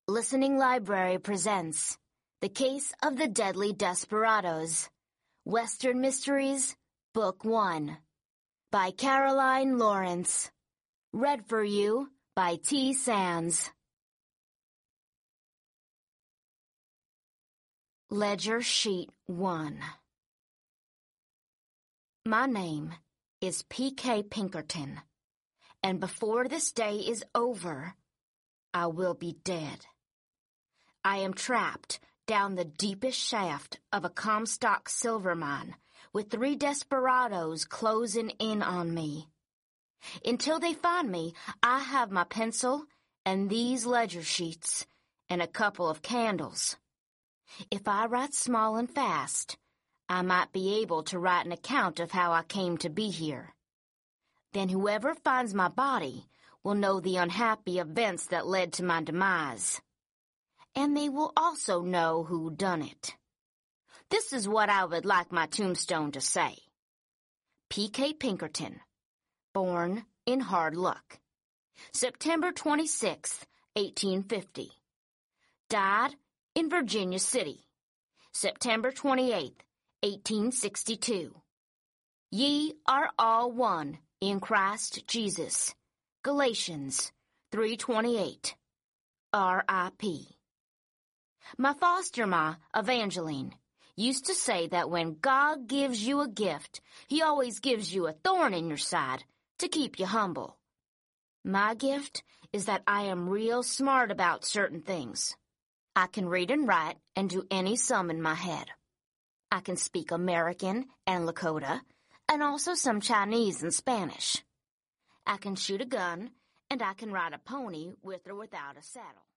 Listening Library presents The Case of the Deadly Desperados, Western Mysteries, Book 1, by Caroline Lawrence. Read for you by T. Sands. Ledger Sheet 1. My name is P.K. Pinkerton, and before this day is over, I will be dead. I am trapped down the deepest shaft of a Comstock silver mine with 3 desperados closing in on me. Until they find me, I have my pencil and these ledger sheets and a couple of candles. If I write small and fast, I might be able to write an account of how I came to be here. Then whoever finds my body will know the unhappy events that led to my demise. And they will also know who done it. This is what I would like my tombstone to say. P.K. Pinkerton, born in hard luck. September 26, 1850. Died in Virginia City. September 28, 1862. Ye are all one in Christ Jesus. Galatians 3:28. R.I.P. My foster ma, Evangeline, used to say that when God gives you a gift, He always gives you a thorn in your side to keep you humble. My gift is that I am real smart about certain things. I can read and write and do any sum in my head. I can speak American and Lakota, and also some Chinese and Spanish. I can shoot a gun, and I can ride a pony with or without a saddle.